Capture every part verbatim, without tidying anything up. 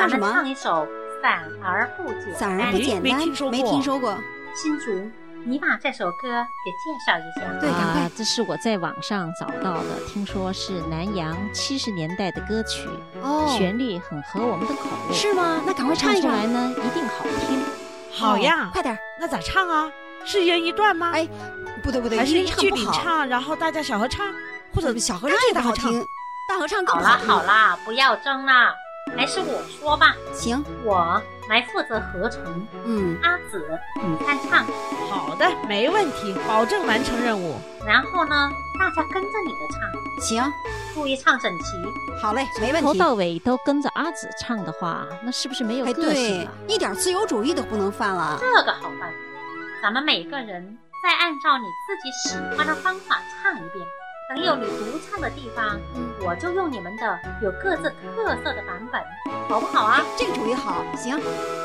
唱什么？ 咱们唱一首散而不简单。 散而不简单， 没听说过。 没听说过。 新竹，你把这首歌给介绍一下。 对，赶快、 啊，这是我在网上找到的，听说是南洋七十年代的歌曲， 哦， 旋律很合我们的口味。 是吗？那赶快唱唱一唱出来呢，一定好听。 好呀、 哦，快点。 那咋唱啊？是一人一段吗？ 哎，不对不对， 还是一句唱不好领唱，然后大家小合唱，或者小合唱也好听，大合唱更好啦听。 好啦，不要争了，还是我说吧。 行， 我来负责合成， 嗯， 阿紫你看唱。 好的，没问题，保证完成任务。 然后呢，大家跟着你的唱， 行， 注意唱整齐。 好嘞，没问题。 从头到尾都跟着阿紫唱的话，那是不是没有哎， 个性啊？ 对，一点自由主义都不能犯了。 这个好办，咱们每个人再按照你自己喜欢的方法唱一遍。等有你独唱的地方，我就用你们的有各自特色的版本，好不好啊？ 这个主意好，行。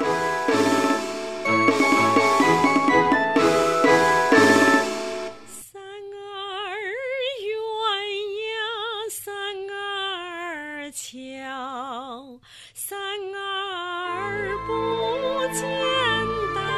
三儿鸳鸯三儿俏，三儿不简单。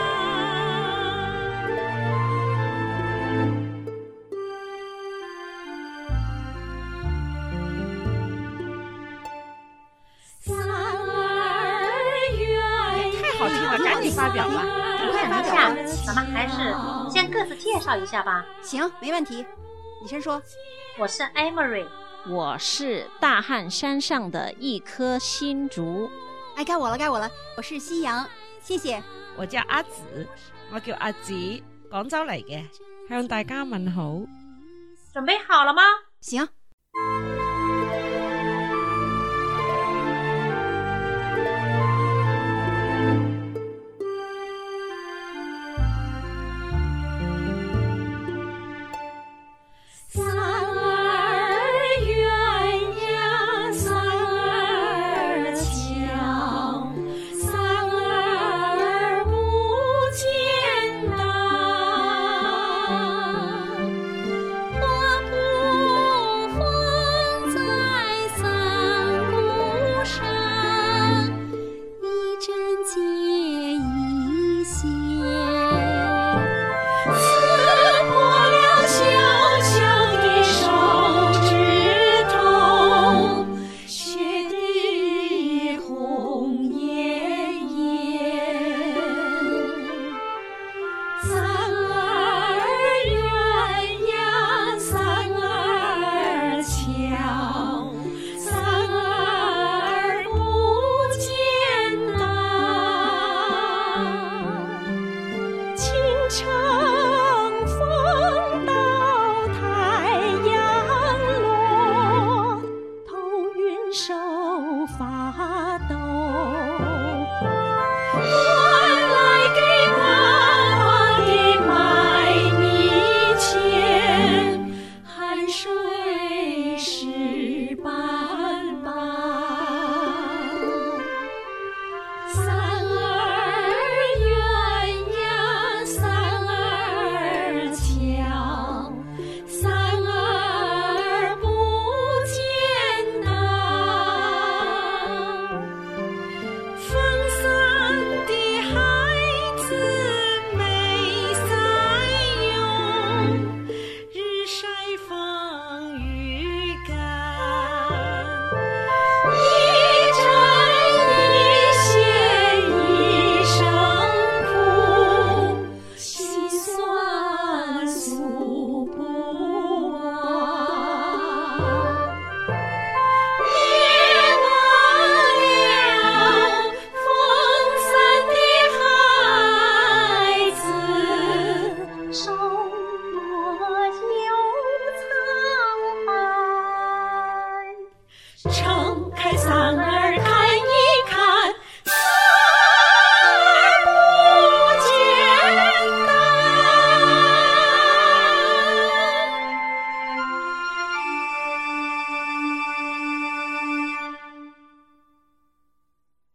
好听了，赶紧发表吧！ 看当下，咱们还是先各自介绍一下吧。 行，没问题。你先说。 我是 Emery， 我是大汉山上的一棵新竹。 哎，该我了，该我了。我是西洋，谢谢。 我叫阿紫，我叫阿紫，廣州嚟嘅，向大家問好。 準備好了嗎？ 行。